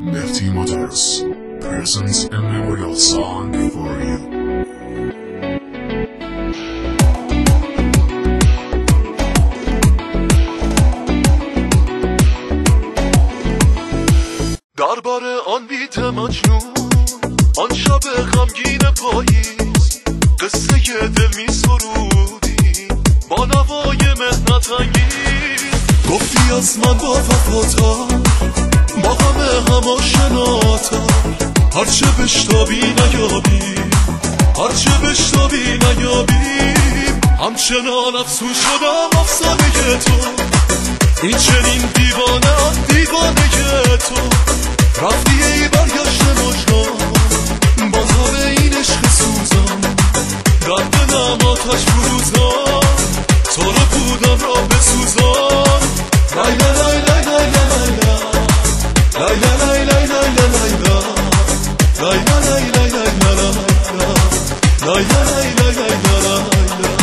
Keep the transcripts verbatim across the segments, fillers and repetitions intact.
Nifty Motors presents a memorial song for you. دربار آن بیت مجنون، آن شب غمگین پاییز، قصه دل می سرودی با نوای مهنت انگیز. گفتی از من با وفاتر، با غم هم آشناتر، هرچه بشتابی نیابی، هرچه بشتابی نیابی. همچنان افسون شدم افسانه تو، این چنین دیوانه آن دیوانه تو. رفتی ای برگشت مجنون، با تاب این عشق سوزان، در دلم آتش فروزان، تو رو بودم را بسوزان. لای لای لای لای لای لای لای لای لای لای لای لای لای لای لای لای لای لای.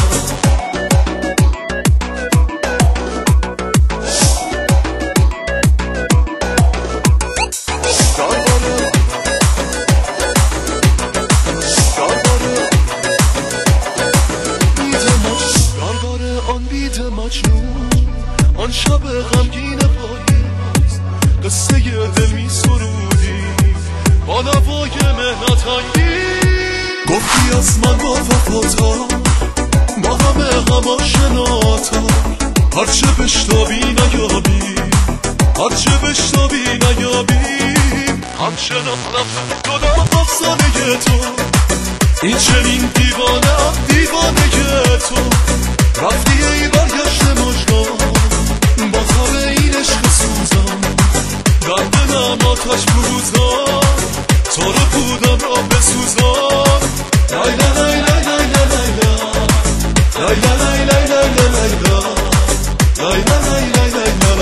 آن شب غمگین پاییز، قصه دل می سرودی با نوای مهنت انگیز. گفتی از من با وفاتر، با همه غم آشناتر، هرچه بشتابی نیابی، هرچه بشتابی نیابی. همچنان رفت شدم افسانه تو، این چنین دیوانه ام دیوانه تو. رفتی ای برگشت مجنون، با تاب این عشق سوزان، در دلم آتش فروزان، تو رو بودم را بسوزان. لای لای لای لای لای لای لای لای لای لای لای لای لای لای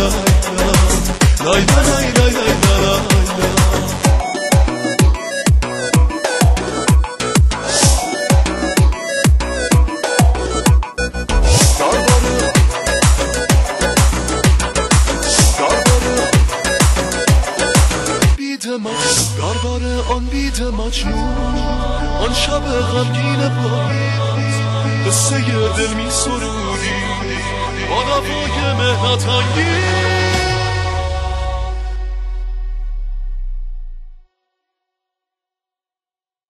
لای لای لای لای. درباره آن بیت مجنون، آن شب غمگین پاییز، قصه دل می سرودی با نوای مهنت انگیز.